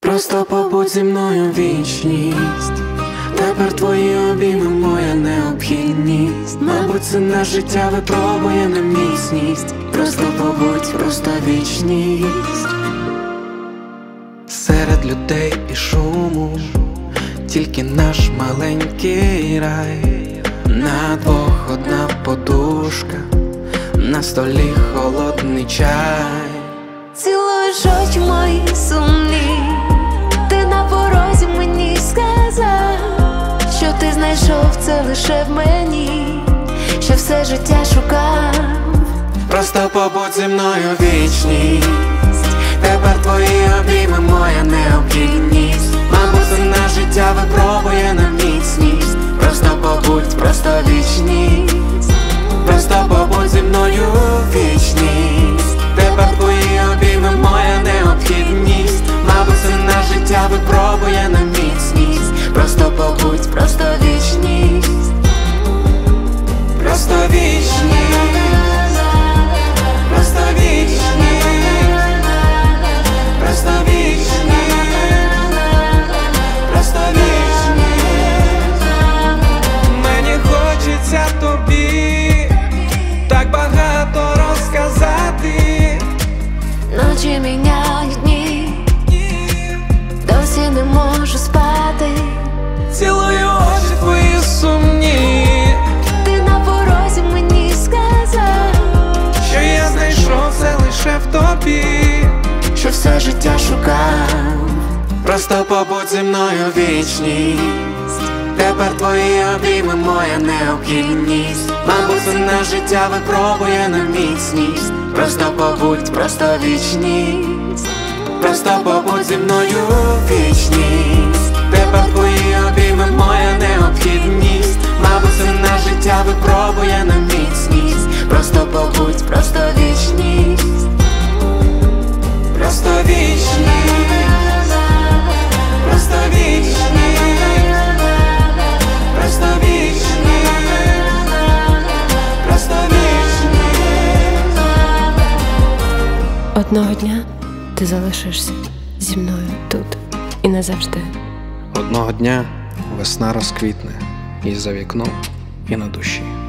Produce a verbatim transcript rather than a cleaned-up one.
Просто побудь зі мною вічність. Тепер твої обійми моя необхідність. Мабуть, це на життя випробує на міцність. Просто побудь, просто вічність. Серед людей і шуму тільки наш маленький рай. На двох одна подушка, на столі холодний чай. Цілуєш очі мої сумні, ти на порозі мені сказав, що ти знайшов це лише в мені, що все життя шукав. Просто побудь зі мною вічність. Тепер твої обійми моя необхідність. Мабуть, це на життя випробує на міцність. Просто побудь, просто вічність. Просто побудь зі мною вічність. Тепер твої обійми моя необхідність. Мабуть, це на життя випробує на міцність. Просто побудь, просто вічність. Просто вічність. Просто вічність. Просто вічність. Просто вічність. Мені хочеться тобі так багато розказати. Ночі міняють дні, досі не можу спати. Цілую очі твої сумні, ти на порозі мені сказав, що я знайшов це лише в тобі, що все життя шукав. Просто побудь зі мною вічність. Тепер твої обійми моя необхідність. Мабуть, це на життя випробує на міцність. Просто побудь, просто вічність. Просто побудь зі мною вічність. Тепер твої обійми моя необхідність. Мабуть, це на життя випробує на міцність. Просто побудь, просто вічність. Просто вічність. Просто вічність. Просто вічність. Просто вічність. Одного дня ти залишишся зі мною тут і назавжди. Одного дня весна розквітне і за вікном, і на душі.